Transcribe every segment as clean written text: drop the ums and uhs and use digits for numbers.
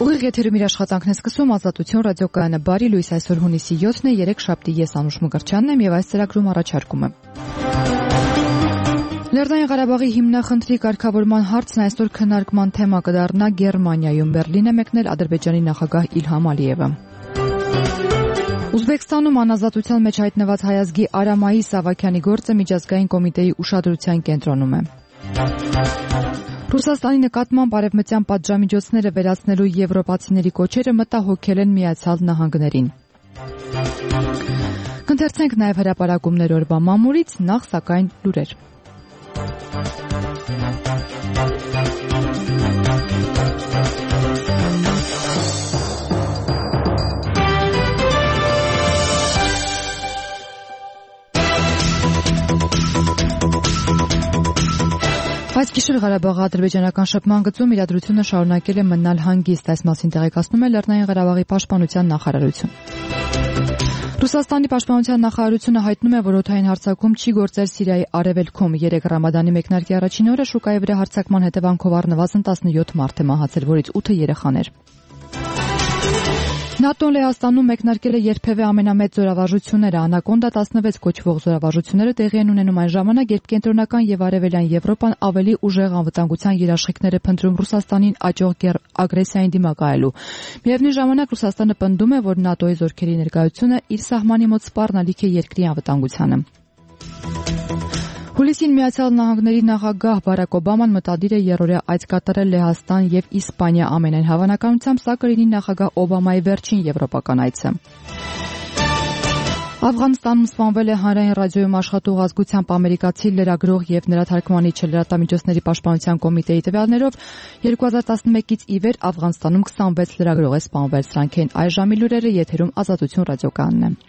Ուղիղ եթերում իր աշխատանքն է սկսում Ազատություն ռադիոկայանը։ Բարի լույս, այսօր հունիսի 7-ն է, 3 շաբթի, ես Անուշ Մկրտչյանն եմ եւ այս ծրագրում առաջարկում եմ. Լեռնային Ղարաբաղի հիմնախնդրի կարգավորման հարցն այսօր քննարկման թեմա կդառնա Գերմանիայում։ Բերլին է մեկնել Ադրբեջանի նախագահ Իլհամ Ալիևը։ Ուզբեկստանում անազատության մեջ հայտնված հայազգի Արամայի Սավակյանի գործը միջազգային կոմիտեի ուշադրության կենտրոնում է։ Ռուսաստանի նկատմամբ արևմտյան պատժամիջոցները վերացնելու եվրոպացիների կոչերը մտահոգել են Միացյալ Նահանգներին։ Կընթերցենք նաև հրապարակումներ օրվա մամուլից, նախ սակայն լուրեր։ Այս գիշեր Ղարաբաղի ադրբեջանական շփման գծում իրադրությունը շարունակել է մնալ հանգիստ, այս մասին տեղեկացնում է Լեռնային Ղարաբաղի պաշտպանության նախարարություն։ Ռուսաստանի պաշտպանության նախարարությունը հայտնում է, որ օդային հարձակում չի գործել Սիրիայի արևելքում։ 3 Ռամադանի մեկնարկի առաջին օրը շուկայի վրա հարձակման հետևանքով առնվազն 17 մարդ է մահացել, որից 8-ը երեխաներ։ ՆԱՏՕ-ն Լեհաստանում մեկնարկել է երբևէ ամենամեծ զորավարժությունները։ Անակոնդա 16 կոչվող զորավարժությունները տեղի են ունենում այն ժամանակ, երբ կենտրոնական եւ արևելյան Եվրոպան ավելի ուժեղ անվտանգության երաշխիքներ է փնտրում Ռուսաստանին աճող ագրեսիային դիմակայելու։ Միևնույն ժամանակ Ռուսաստանը պնդում է, որ ՆԱՏՕ-ի զորքերի ներկայությունը իր սահմանի մոտ սպառնալիք է երկրի անվտանգությանը։ Հուլիսին Միացյալ Նահանգների նախագահ Բարակ Օբաման մտադիր է երրորդյա այց կատարել Լեհաստան եւ Իսպանիա։ Ամենայն հավանականությամբ սա կլինի նախագահ Օբամայի վերջին եվրոպական այցը։ Աֆղանստանում սպանվել է հանրային ռադիոյում աշխատող ազգությամբ ամերիկացի լրագրող եւ նրա թարգմանիչը։ Լրատվամիջոցների պաշտպանության կոմիտեի տվյալներով 2011-ից ի վեր Աֆղանստանում 26 լրագրող է սպանվել։ Սրանք են այս ժամի լուրերը, եթերում Ազատություն ռադիոկայանն է։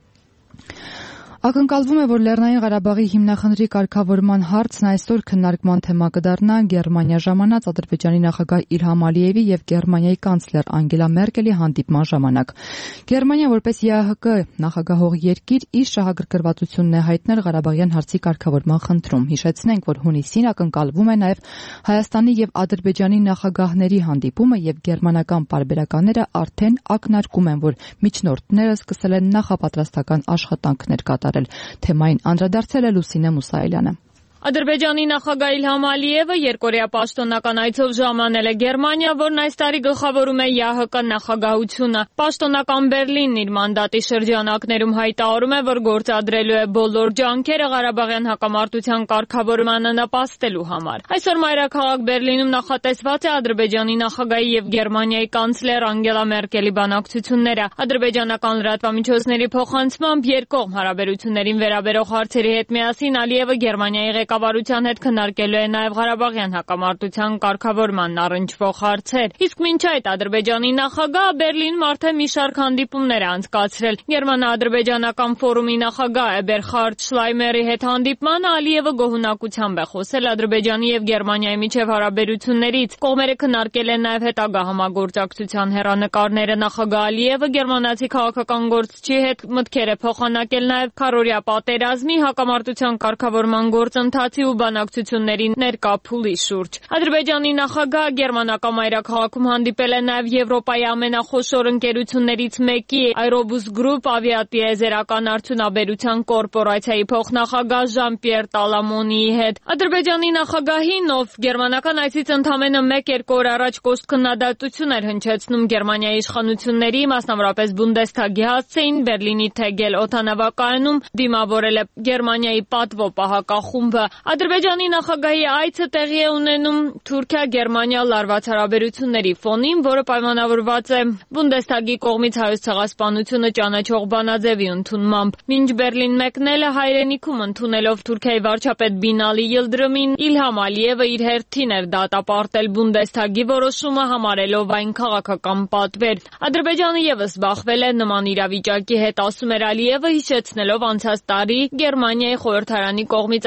Ակնկալվում է, որ Լեռնային Ղարաբաղի հիմնախնդրի կարգավորման հարցն այսօր քննարկման թեմա կդառնա Գերմանիա ժամանած Ադրբեջանի նախագահ Իլհամ Ալիևի եւ Գերմանիայի կանցլեր Անգելա Մերկելի հանդիպման ժամանակ։ Գերմանիան որպես ԵԱՀԿ նախագահող երկիր իր շահագրգռվածությունն է հայտնել Ղարաբաղյան հարցի կարգավորման խնդրում։ Հիշեցնենք, որ հունիսին ակնկալվում է նաեւ Հայաստանի եւ Ադրբեջանի նախագահների հանդիպումը եւ գերմանական պարբերականները արդեն ակնարկում են, որ միջնորդները սկսել են նախապատրաստական աշխատանքներ կատարել։ Թեմային անդրադարձել է Լուսինե Մուսայելյանը։ Ադրբեջանի նախագահ Իլհամ Ալիևը երկօրյա պաշտոնական այցով ժամանել է Գերմանիա, որն այս տարի գլխավորում է ԵԱՀԿ նախագահությունը։ Պաշտոնական Բերլինն իր մանդատի շրջանակներում հայտարարում է, որ գործադրելու է բոլոր ջանքերը Ղարաբաղյան հակամարտության կարգավորմանը նպաստելու համար։ Այսօր մայրաքաղաք Բերլինում նախատեսված է Ադրբեջանի նախագահի եւ Գերմանիայի կանցլեր Անգելա Մերկելի բանակցությունները։ Ադրբեջանական լրատվամիջոցների փոխանցմամբ երկկողմ հարաբերություններին վերաբերող հարցերի հետ միասին Ալիևը Գերմանիայի ղեկավարության հետ քննարկելու է նաև Ղարաբաղյան հակամարտության կարգավորման առնչվող հարցեր։ Իսկ մինչ այդ Ադրբեջանի նախագահը Բերլինում արդեն մի շարք հանդիպումներ է անցկացրել։ Գերմանա-ադրբեջանական ֆորումի նախագահ Էբերխարդ Շլայմերի հետ հանդիպմանը Ալիևը գոհունակությամբ է խոսել Ադրբեջանի եւ Գերմանիայի միջև հարաբերություններից։ Կողմերը քննարկել են նաև հետագա համագործակցության հեռանկարները։ Նախագահ Ալիևը գերմանացի քաղաքական գործչի հետ մտքեր է փոխանակել նաև քառօրյա պատերազմի հակամարտության կարգավորման գործընթացի ու բանակցությունների ներկա փուլի շուրջ։ Ադրբեջանի նախագահը գերմանական մայրաքաղաքում հանդիպել է նաև Եվրոպայի ամենախոշոր ընկերություններից մեկի Aerobus Group ավիատիեզերական արդյունաբերության կորպորացիայի փոխնախագահ Ժան-Պիեր Տալամոնիի հետ։ Ադրբեջանի նախագահին, ով գերմանական այցից ընդամենը 1-2 օր առաջ կոշտ քննադատություն էր հնչեցնում Գերմանիայի իշխանությունների, մասնավորապես Բունդեսթագի հասցեին, Բերլինի Թեգել օդանավակայանում դիմավորել է Գերմանիայի պատվո պահակախումբը։ Ադրբեջանի նախագահի այցը տեղի է ունենում Թուրքիա-Գերմանիա լարված հարաբերությունների ֆոնին, որը պայմանավորված է Բունդեսթագի կողմից Հայոց ցեղասպանությունը ճանաչող բանաձևի ընդունմամբ։ Մինչ Բերլին մեկնելը հայրենիքում ընդունելով Թուրքիայի վարչապետ Բինալի Յիլդրիմին, Իլհամ Ալիևը իր հերթին էր դատապարտել Բունդեսթագի որոշումը, համարելով այն քաղաքական պատվեր։ Ադրբեջանը եւս զբաղվել է նման իրավիճակի հետ, ասում էր Ալիևը, հիշեցնելով անցած տարի Գերմանիայի խորհրդարանի կողմից Ադրբեջանի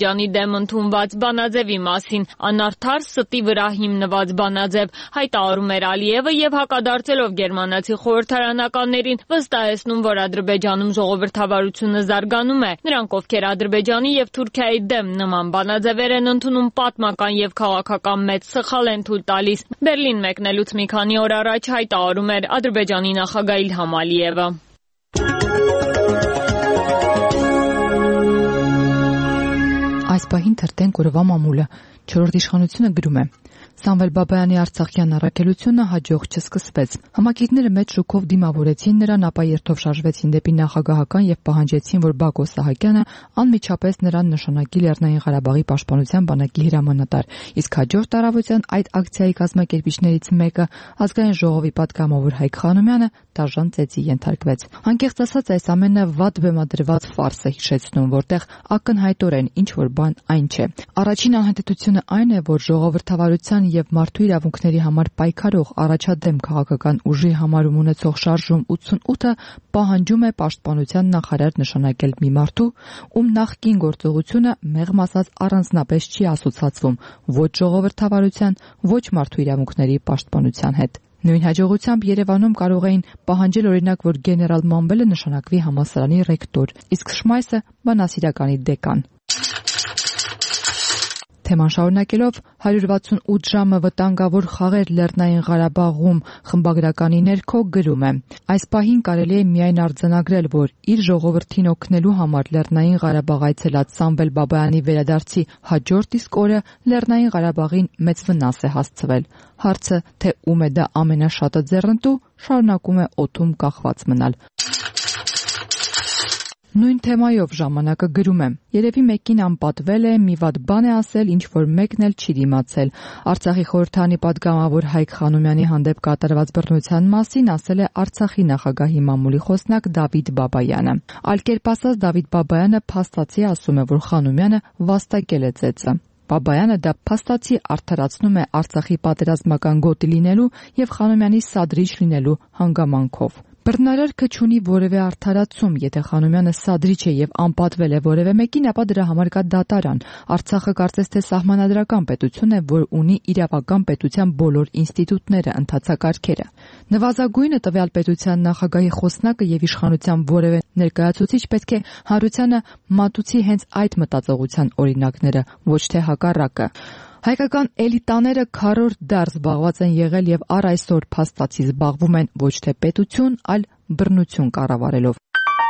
Ադրբեջանի դեմ ընդունված բանաձևի մասին, անարդար ստի վրա հիմնված բանաձև, հայտարարում էր Ալիևը եւ հակադարձելով գերմանացի խորհրդարանականներին վստահեցնում, որ Ադրբեջանում ժողովրդավարությունը զարգանում է։ Նրանք, ովքեր Ադրբեջանի եւ Թուրքիայի դեմ նման բանաձևեր են ընդունում, պատմական եւ քաղաքական մեծ սխալ են թույլ տալիս։ Բերլին մեկնելուց մի քանի օր առաջ հայտարարում էր Ադրբեջանի նախագահ Իլհամ Ալիևը։ Այս պահին թերթենք օրվա մամուլը։ Չորրորդ իշխանությունը գրում է. Սամվել Բաբայանի արցախյան առաքելությունը հաջող չսկսվեց։ Համակիրները մեծ շուկով դիմավորեցին նրան, ապա երթով շարժվեցին դեպի նախագահական եւ պահանջեցին, որ Բակո Սահակյանը անմիջապես նրան նշանակի Լեռնային Ղարաբաղի պաշտպանության բանակի հրամանատար։ Իսկ հաջորդ առավոտյան այդ ակցիայի կազմակերպիչներից մեկը, ազգային ժողովի պատգամավոր Հայկ Խանոմյանը, դաժան ծեծի ենթարկվեց։ Անկեղծ ասած, այս ամենը վատ բեմադրված ֆարս է հիշեցնում, որտեղ ակնհայտորեն ինչ որ բան այն չէ։ Առաջին անհետությունը այն է, որ ժողովրդավարության եւ մարդու իրավունքների համար պայքարող առաջադեմ քաղաքական ուժի համարում ունեցող շարժում 88-ը պահանջում է պաշտպանության նախարար նշանակել մի մարդու, ում նախկին գործողությունը մեղմ ասած առանձնապես չի ասոցացվում ոչ ժողովրդավարության, ոչ մարդու իրավունքների պաշտպանության հետ։ Նույն հաջողությամբ Երևանում կարող էին պահանջել օրինակ, որ գեներալ Մանբելը նշանակվի համալսարանի ռեկտոր, իսկ Շմայսը բանասիրականի դեկան։ Թեման շարունակելով 168 ժամը վտանգավոր խաղեր Լեռնային Ղարաբաղում խմբագրականի ներքո գրում է. Այս պահին կարելի է միայն արձանագրել, որ իր ժողովրդին օգնելու համար Լեռնային Ղարաբաղ այցելած Սամվել Բաբայանի վերադարձի հաջորդ իսկ օրը Լեռնային Ղարաբաղին մեծ վնաս է հասցվել։ Հարցը, թե ում է դա ամենաշատը ձեռնտու, շարունակում է օդում կախված մնալ։ Նույն թեմայով ժամանակը գրում է. Երևի մեկին անպատվել է, մի վատ բան է ասել, ինչ որ մեկն էլ չի դիմացել։ Արցախի խորհրդանի պատգամավոր Հայկ Խանոմյանի հանդեպ կատարված բռնության մասին ասել է Արցախի նախագահի մամուլի խոսնակ Դավիթ Բաբայանը։ Այլ կերպ ասած, Դավիթ Բաբայանը փաստացի ասում է, որ Խանոմյանը վաստակել է ծեծը։ Բաբայանը դա փաստացի արդարացնում է Արցախի պատերազմական գոտի լինելու եւ Խանոմյանի սադրիչ լինելու հանգամանքով։ Բռնարարքը չունի որևէ արդարացում, եթե Խանոմյանը սադրիչ է եւ անպատվել է որևէ մեկին, ապա դրա համար կա դատարան։ Արցախը կարծես թե սահմանադրական պետություն է, որ ունի իրավական պետության բոլոր ինստիտուտները, ընթացակարգերը։ Նվազագույնը տվյալ պետության նախագահի խոսնակը եւ իշխանության որևէ ներկայացուցիչ պետք է հանրությանը մատուցի հենց այդ մտածողության օրինակները, ոչ թե հակառակը։ Հայկական էլիտաները քառորդ դար զբաղված են եղել եւ առ այսօր փաստացի զբաղվում են ոչ թե պետություն, այլ բռնություն կառավարելով։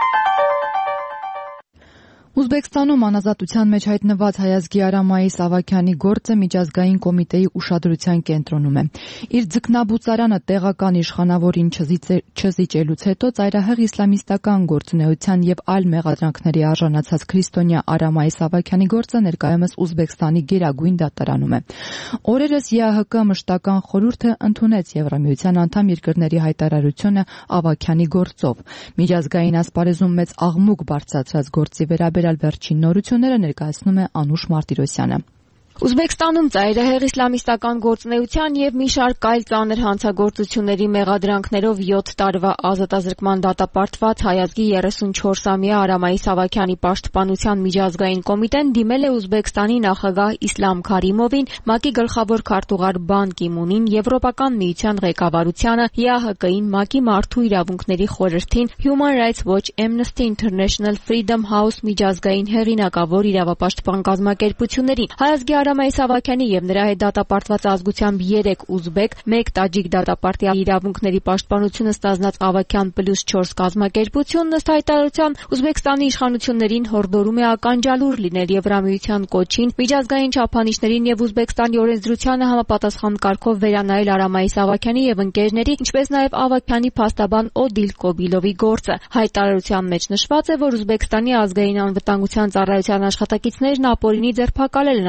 Ուզբեկստանում անազատության մեջ հայտնված Հայազգի Արամայի Սավաքյանի գործը միջազգային կոմիտեի ուշադրության կենտրոնում է։ Իր ձկնաբուծարանը տեղական իշխանավորին չզիջելուց հետո ծայրահեղ իսլամիստական գործունեության եւ այլ մեղադրանքների արժանացած քրիստոնյա Արամայի Սավաքյանի գործը ներկայումս Ուզբեկստանի գերագույն դատարանում է։ Օրերս ԵԱՀԿ մշտական խորհուրդը ընդունեց Եվրամիության անդամ երկրների հայտարարությունը Ավաքյանի գործով։ Միջազգային ասպարեզում մեծ աղմուկ բարձրացրած գործի վերաբերյալ վերջին նորությունները ներկայացնում է Անուշ Մարտիրոսյանը։ Ուզբեկստանում ծայրահեղ իսլամիստական գործունեության եւ մի շարք այլ ծանր հանցագործությունների մեղադրանքներով 7 տարվա ազատազրկման դատապարտված Հայազգի 34-ամյա Արամայի Սավաքյանի պաշտպանության միջազգային կոմիտեն դիմել է Ուզբեկստանի նախագահ Իսլամ Քարիմովին, ՄԱԿ-ի գլխավոր քարտուղար Բան Կի-մունին, Եվրոպական միության ղեկավարությանը, ԵԱՀԿ-ին, ՄԱԿ-ի մարդու իրավունքների խորհրդին, Human Rights Watch, Amnesty International, Freedom House միջազգային հեղինակավոր իրավապաշտպան կազմակերպություններին։ Հայազգի Արամայի Սավաքյանի եւ նրա հետ դատապարտված ազգությամբ 3 ուզբեկ, 1 տաջիկ դատապարտի իրավունքների պաշտպանությունը ստանձնած Ավաքյան +4 կազմակերպությունն ըստ հայտարարության Ուզբեկստանի իշխանություններին հորդորում է ականջալուր լինել Եվրամիության կոչին, միջազգային չափանիշներին եւ Ուզբեկստանի օրենսդրությանը համապատասխան կարգով վերանայել Արամայի Սավաքյանի եւ ընկերների, ինչպես նաեւ Ավաքյանի փաստաբան Օդիլ Կոբիլովի գործը։ Հայտարարության մեջ նշված է, որ Ուզբեկստանի ազգային անվտանգության ծառայության աշխատակիցներն ապօրինի ձերբակալել են Արամայի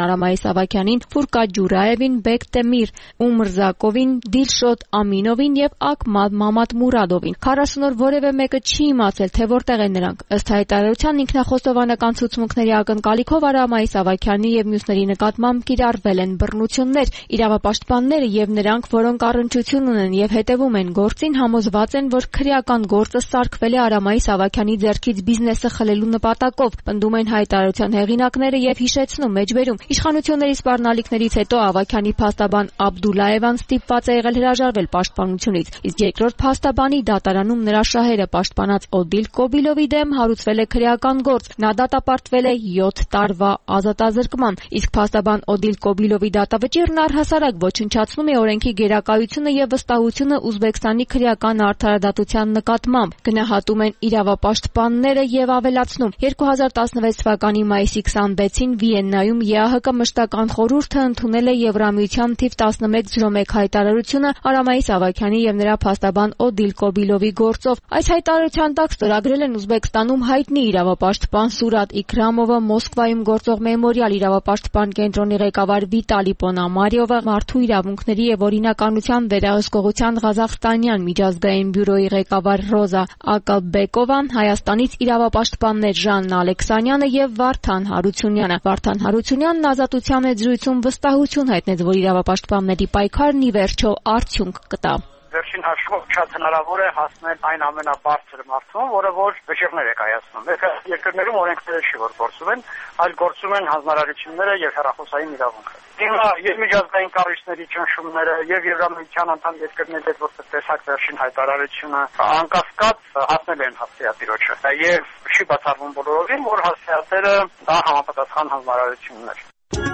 Սավաքյանին, Ֆուրկա Ջուրաևին, Բեկտեմիր Ումրզակովին, Դիլշոտ Ամինովին եւ Ակմալ Մամադմուրադովին։ 40 օր որևէ մեկը չի իմացել, թե որտեղ են նրանք։ Ըստ հայտարարության ինքնախոստովանական ցուցմունքների ակնկալիքով Արամայի Սավաքյանի եւ մյուսների նկատմամբ կիրառվել են բռնություններ։ Իրավապաշտպանները եւ նրանք, որոնք առնչություն ունեն եւ հետեւում են գործին, համոզված են, որ քրեական գործը սարքվել է Արամայի Սավաքյանի ձեռքից բիզնեսը խլելու նպատակով, պնդում են հայտարարության հեղինակները եւ հիշեցնում մեջբերում. իշխանությունների սպառնալիքներից հետո Ավագյանի փաստաբան Աբդուլլաևան ստիպված է եղել հրաժարվել պաշտպանությունից, իսկ երկրորդ փաստաբանի դատարանում նրա շահերը պաշտպանած Օդիլ Կոբիլովի դեմ հարուցվել է քրեական գործ, նա դատապարտվել է 7 տարվա ազատազրկման, իսկ փաստաբան Օդիլ Կոբիլովի դատավճիռն առհասարակ ոչնչացնում է օրենքի գերակայությունը եւ վստահությունը Ուզբեկստանի քրեական արդարադատության նկատմամբ, գնահատում են իրավապաշտպանները եւ ավելացնում. 2016 թվականի մայիսի 26-ին Վիեննայում ԵԱՀԿ մշտական խորհուրդը ընդունել է Եվրամիության թիվ 1101 հայտարարությունը Արամայի Սավաքյանի եւ նրա փաստաբան Օդիլ Կոբիլովի գործով։ Այս հայտարարության տակ ստորագրել են Ուզբեկստանում հայտնի իրավապաշտպան Սուրատ Իքրամովը, Մոսկվայում գործող Մեմորիալ իրավապաշտպան կենտրոնի ղեկավար Վիտալի Պոնամարիովը, Մարդու իրավունքների եւ օրինականության վերահսկողության Ղազախստանյան միջազգային բյուրոյի ղեկավար Ռոզա Ակալբեկովան, Հայաստանից իրավապաշտպաններ Ժաննա Ալեքսանյանը եւ Վարդան Հարությունյանը։ Վարդան Հարությունյանն ազատության հետ զրույցում վստահություն հայտնեց, որ իրավապաշտպանների պայքարն ի վերջո արդյունք կտա։ Վերջին հաշվով շատ հնարավոր է հասնել այն ամենաբարձր մարտում, որը որ վճիռներ է կայացնում։ Երկրներում օրենքները չի որ գործում են, այլ գործում են հանձնարարությունները եւ հեռախոսային իրավունքը։ Հիմա եւ միջազգային կառույցների ճնշումները եւ Եվրամիության անդամ երկրների հետ որպես տեսակ վերջին հայտարարությունը անկասկած հասնել են հասցեատիրոջը եւ չի բացառվում բոլորովին, որ հասցեատերը դա համապատասխան հանձնարարություններ։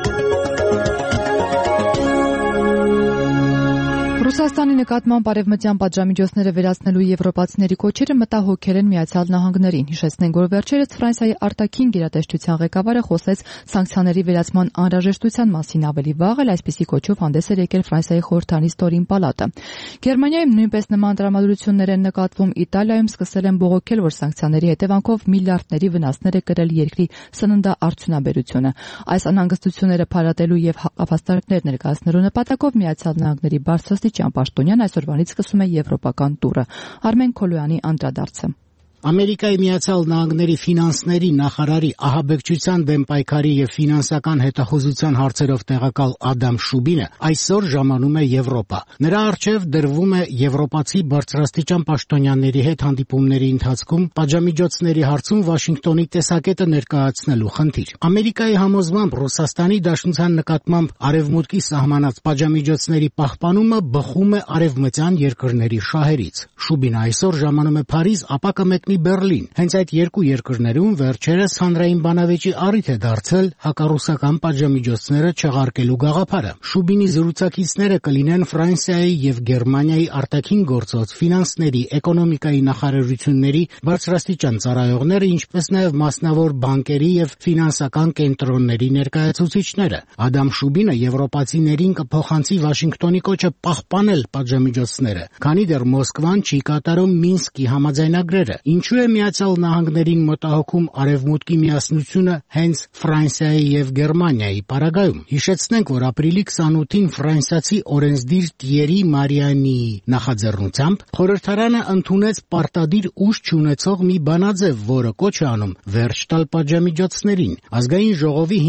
Ռուսաստանի նկատմամբ արևմտյան պատժամիջոցները վերացնելու եվրոպացիների կոչերը մտահոգել են Միացյալ Նահանգներին։ Հիշեցնենք, որ վերջերս Ֆրանսիայի արտաքին գերատեսչության ղեկավարը խոսեց սանկցիաների վերացման անհրաժեշտության մասին ավելի վաղ, էլ այսպիսի կոչով հանդես էր եկել Ֆրանսիայի խորհրդանի ստորին պալատը։ Գերմանիայում նույնպես նման տրամադրություններ են նկատվում, Իտալիայում սկսել են բողոքել, որ սանկցիաների հետևանքով միլիարդների վնասներ է կրել երկրի սննդաարդյունաբերությունը։ Այս անհանգստությունները փարատելու եւ հավաստարկներ ներկայացնելու նպատակով Միացյալ Նահանգների բարձրաստիճան պաշտոնյան այսօրվանից սկսում է եվրոպական տուրը։ Արմեն Քոլոյանի անդրադարձը։ Ամերիկայի Միացյալ Նահանգների ֆինանսների նախարարի ահաբեկչության դեմ պայքարի եւ ֆինանսական հետախուզության հարցերով տեղակալ Ադամ Շուբինը այսօր ժամանում է Եվրոպա։ Նրա առջև դրվում է եվրոպացի բարձրաստիճան պաշտոնյաների հետ հանդիպումների ընթացքում պատժամիջոցների հարցում Վաշինգտոնի տեսակետը ներկայացնելու խնդիր։ Ամերիկայի համոզմամբ Ռուսաստանի Դաշնության նկատմամբ արևմուտքի սահմանած պատժամիջոցների պահպանումը բխում է արևմտյան երկրների շահերից։ Շուբինը այսօր ժամանում է Փարիզ, ապա կմեկնի Բերլին։ Հենց այդ երկու երկրներում վերջերս հանրային բանավեճի առիթ է դարձել հակառուսական պատժամիջոցները չեղարկելու գաղափարը։ Շուբինի զրուցակիցները կլինեն Ֆրանսիայի եւ Գերմանիայի արտաքին գործոց, ֆինանսների, էկոնոմիկայի նախարարությունների բարձրաստիճան ծառայողները, ինչպես նաեւ մասնավոր բանկերի եւ ֆինանսական կենտրոնների ներկայացուցիչները։ Ադամ Շուբինը եվրոպացիներին կփոխանցի Վաշինգտոնի կոչը պահպանել պատժամիջոցները, քանի դեռ Մոսկվան չի կատարում Մինսկի համաձայնագրերը։ Ինչու է Միացյալ Նահանգներին մտահոգում արևմուտքի միասնությունը հենց Ֆրանսիայի եւ Գերմանիայի պարագայում։ Հիշեցնենք, որ ապրիլի 28-ին ֆրանսիացի օրենսդիր Տիերի Մարիանիի նախաձեռնությամբ խորհրդարանը ընդունեց պարտադիր ուժ չունեցող մի բանաձև, որը կոչ է անում վերջ տալ պատժամիջոցներին։ Ազգային ժողովի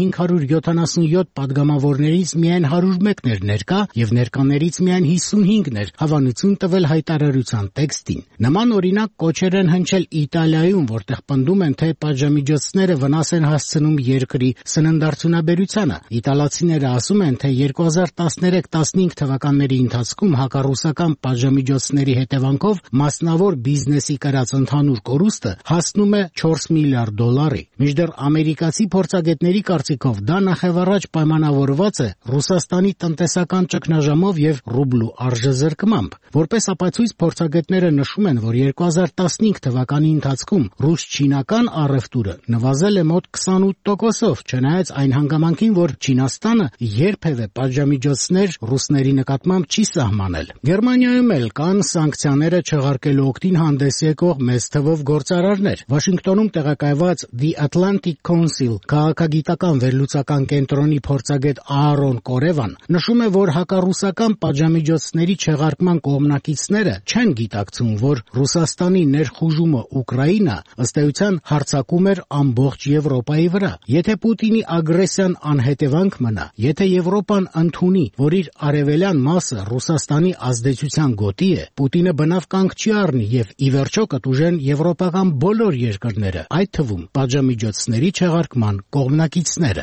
577 падգամավորներից միայն 101-ն էր ներկա եւ ներկաներից միայն 55-ն էր հավանություն տվել հայտարարության տեքստին։ Նման օրինակ կոչեր են հնչել Իտալիայում, որտեղ պնդում են, թե պատժամիջոցները վնաս են հասցնում երկրի սննդարդյունաբերությանը։ Իտալացիները ասում են, թե 2013-15 թվականների ընթացքում հակառուսական պատժամիջոցների հետևանքով մասնավոր բիզնեսի կրած ընդհանուր կորուստը հասնում է 4 միլիարդ դոլարի։ Մինչդեռ ամերիկացի փորձագետների կարծիքով դա նախևառաջ պայմանավորված է Ռուսաստանի տնտեսական ճգնաժամով եւ ռուբլու արժեզրկմամբ։ Որպես ապացույց փորձագետները նշում են, որ 2015 թվականին թվականի ընթացքում ռուս-չինական առևտուրը նվազել է մոտ 28%, չնայած այն հանգամանքին, որ Չինաստանը երբևէ պատժամիջոցներ ռուսների նկատմամբ չի սահմանել։ Գերմանիայում էլ կան սանկցիաները չեղարկելու օգտին հանդես եկող մեծ թվով գործարարներ։ Վաշինգտոնում տեղակայված The Atlantic Council քաղաքագիտական վերլուծական կենտրոնի փորձագետ Аарոն Կորևան նշում է, որ հակառուսական պատժամիջոցների չեղարկման կողմնակիցները չեն գիտակցում, որ Ռուսաստանի ներխուժումը Ուկրաինա ըստ էության հարձակում էր ամբողջ Եվրոպայի վրա։ Եթե Պուտինի ագրեսիան անհետևանք մնա, եթե Եվրոպան ընդունի, որ իր արևելյան մասը Ռուսաստանի ազդեցության գոտի է, Պուտինը բնավ կանգ չի առնի եւ ի վերջո կտուժեն եվրոպական բոլոր երկրները, այդ թվում պատժամիջոցների չեղարկման կողմնակիցները։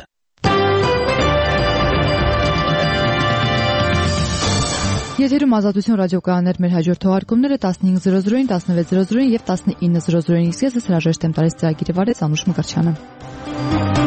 Եթերում Ազատություն ռադիոկայաններ, մեր հաջորդ թողարկումները 15:00-ին, 16:00-ին եւ 19:00-ին, իսկ ես հրաժեշտ եմ տալիս ծրագիրը վարեց Անուշ Մկրտչյանը։